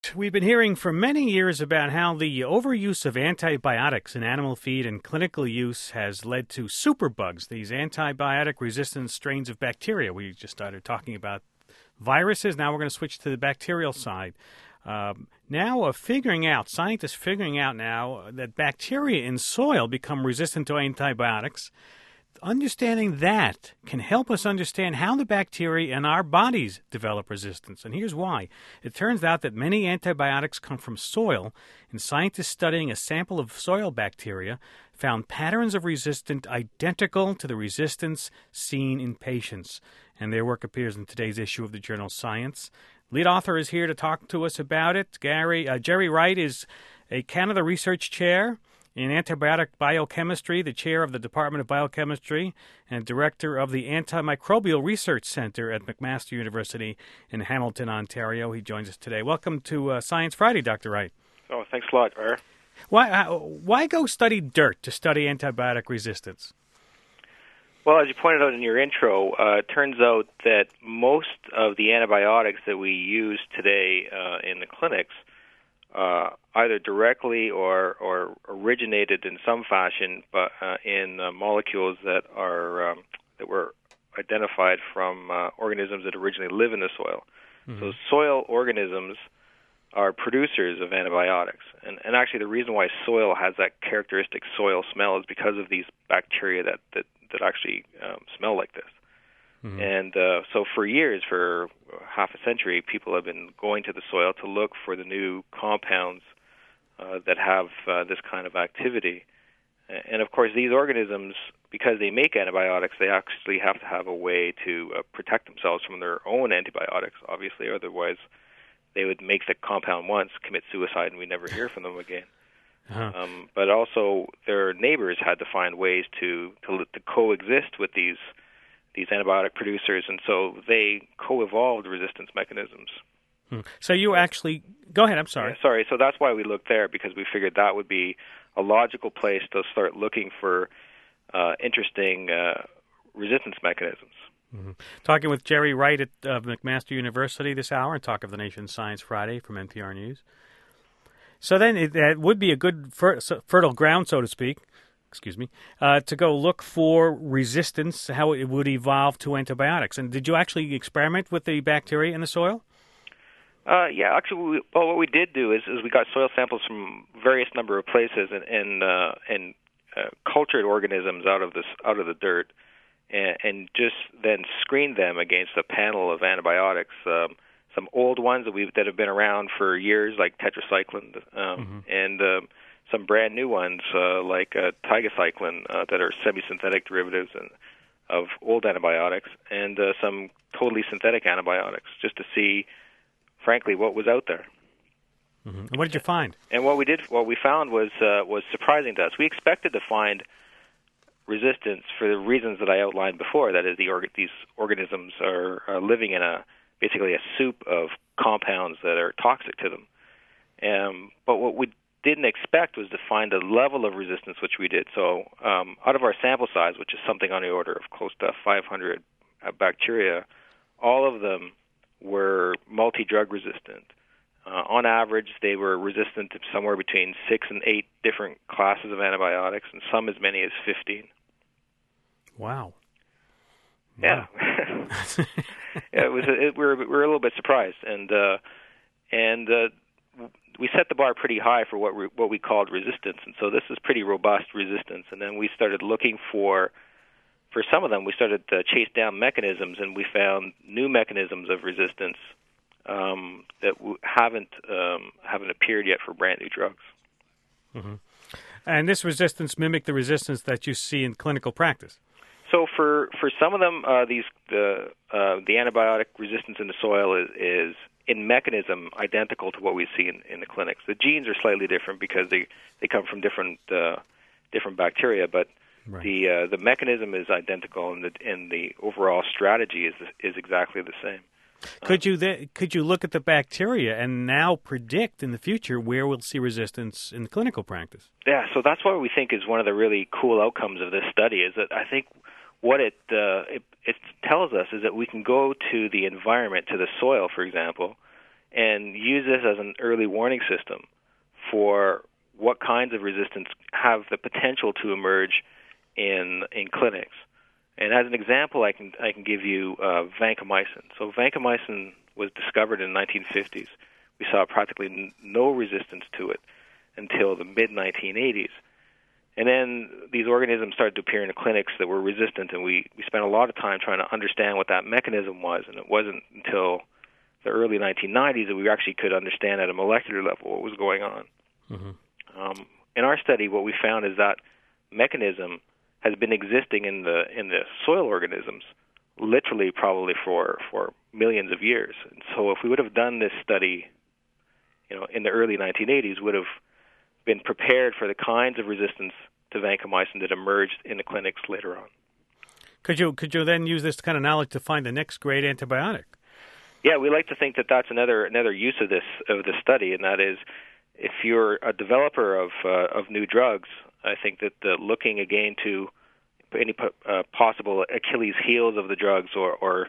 We've been hearing for many years about how the overuse of antibiotics in animal feed and clinical use has led to superbugs, these antibiotic-resistant strains of bacteria. We just started talking about viruses. Now we're going to switch to the bacterial side. Scientists figuring out now that bacteria in soil become resistant to antibiotics. Understanding that can help us understand how the bacteria in our bodies develop resistance. And here's why. It turns out that many antibiotics come from soil, and scientists studying a sample of soil bacteria found patterns of resistance identical to the resistance seen in patients. And their work appears in today's issue of the journal Science. Lead author is here to talk to us about it. Jerry Wright is a Canada Research Chair in antibiotic biochemistry, the chair of the Department of Biochemistry, and director of the Antimicrobial Research Center at McMaster University in Hamilton, Ontario. He joins us today. Welcome to Science Friday, Dr. Wright. Oh, thanks a lot, R. Why go study dirt to study antibiotic resistance? Well, as you pointed out in your intro, it turns out that most of the antibiotics that we use today in the clinics either directly or originated in some fashion, but in molecules that were identified from organisms that originally live in the soil. Mm-hmm. So soil organisms are producers of antibiotics, and actually the reason why soil has that characteristic soil smell is because of these bacteria that actually smell like this. Mm-hmm. And so for years, for half a century, people have been going to the soil to look for the new compounds that have this kind of activity. And of course, these organisms, because they make antibiotics, they actually have to have a way to protect themselves from their own antibiotics, obviously, otherwise they would make the compound once, commit suicide, and we never hear from them again. Uh-huh. But also, their neighbors had to find ways to coexist with these antibiotic producers, and so they co-evolved resistance mechanisms. So you actually... Go ahead, I'm sorry. Yeah, sorry, so that's why we looked there, because we figured that would be a logical place to start looking for interesting resistance mechanisms. Mm-hmm. Talking with Jerry Wright at McMaster University this hour and Talk of the Nation Science Friday from NPR News. So then that would be a good fertile ground, so to speak, to go look for resistance, how it would evolve to antibiotics. And did you actually experiment with the bacteria in the soil? Yeah, actually, what we did do is we got soil samples from various number of places and cultured organisms out of the dirt, and just then screened them against a panel of antibiotics. Some old ones that have been around for years, like tetracycline, and some brand new ones like tigecycline that are semi-synthetic derivatives of old antibiotics, and some totally synthetic antibiotics, just to see, frankly, what was out there. Mm-hmm. And what did you find? And what we found was surprising to us. We expected to find resistance for the reasons that I outlined before. That is, these organisms are living in basically a soup of compounds that are toxic to them. But what we didn't expect was to find a level of resistance, which we did. So out of our sample size, which is something on the order of close to 500 bacteria, all of them were multi-drug resistant. On average, they were resistant to somewhere between 6 and 8 different classes of antibiotics, and some as many as 15. Wow. Yeah. Yeah, we were a little bit surprised, and we set the bar pretty high for what we called resistance, and so this is pretty robust resistance. And then we started looking for some of them. We started to chase down mechanisms, and we found new mechanisms of resistance that haven't appeared yet for brand new drugs. Mm-hmm. And this resistance mimicked the resistance that you see in clinical practice. So for some of them, the antibiotic resistance in the soil is in mechanism identical to what we see in the clinics. The genes are slightly different because they come from different bacteria, but right. The mechanism is identical, and the overall strategy is exactly the same. Could you look at the bacteria and now predict in the future where we'll see resistance in clinical practice? Yeah, so that's what we think is one of the really cool outcomes of this study. Is that I think what it tells us is that we can go to the environment, to the soil, for example, and use this as an early warning system for what kinds of resistance have the potential to emerge in clinics. And as an example, I can give you vancomycin. So vancomycin was discovered in the 1950s. We saw practically no resistance to it until the mid-1980s. And then these organisms started to appear in the clinics that were resistant, and we spent a lot of time trying to understand what that mechanism was. And it wasn't until the early 1990s that we actually could understand at a molecular level what was going on. Mm-hmm. In our study, what we found is that mechanism has been existing in the soil organisms literally probably for millions of years. And so if we would have done this study, in the early 1980s, would have been prepared for the kinds of resistance to vancomycin that emerged in the clinics later on. Could you then use this kind of knowledge to find the next great antibiotic? Yeah, we like to think that that's another use of this study, and that is, if you're a developer of new drugs, I think that looking again to any possible Achilles heels of the drugs or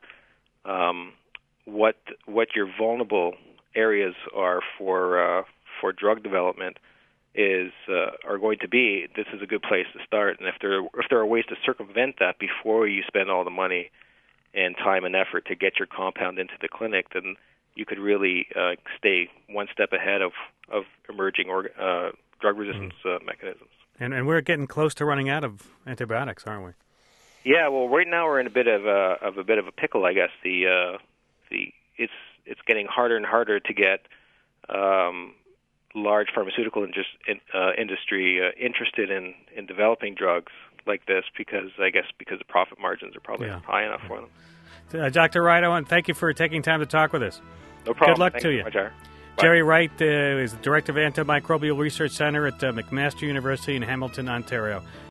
what your vulnerable areas are for drug development are going to be, this is a good place to start. And if there are ways to circumvent that before you spend all the money and time and effort to get your compound into the clinic, then you could really stay one step ahead of emerging drug resistance mechanisms. And we're getting close to running out of antibiotics, aren't we? Yeah. Well, right now we're in a bit of a pickle, I guess. It's getting harder and harder to get large pharmaceutical industry interested in developing drugs like this because the profit margins are probably not high enough for them. Dr. Wright, I want to thank you for taking time to talk with us. No problem. Good luck Thanks to you. Much, Jerry Wright is the Director of Antimicrobial Research Center at McMaster University in Hamilton, Ontario.